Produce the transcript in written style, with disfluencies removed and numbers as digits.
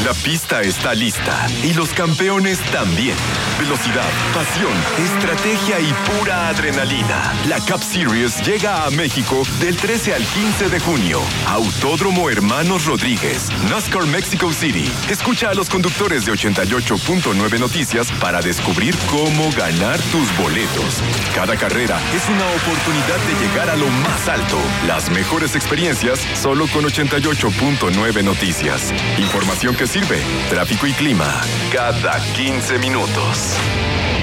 La pista está lista y los campeones también. Velocidad, pasión, estrategia y pura adrenalina. La Cup Series llega a México del 13 al 15 de junio. Autódromo Hermanos Rodríguez, NASCAR Mexico City. Escucha a los conductores de 88.9 Noticias para descubrir cómo ganar tus boletos. Cada carrera es una oportunidad de llegar a lo más alto. Las mejores experiencias solo con 88.9 Noticias. Información que sirve. Tráfico y clima cada 15 minutos.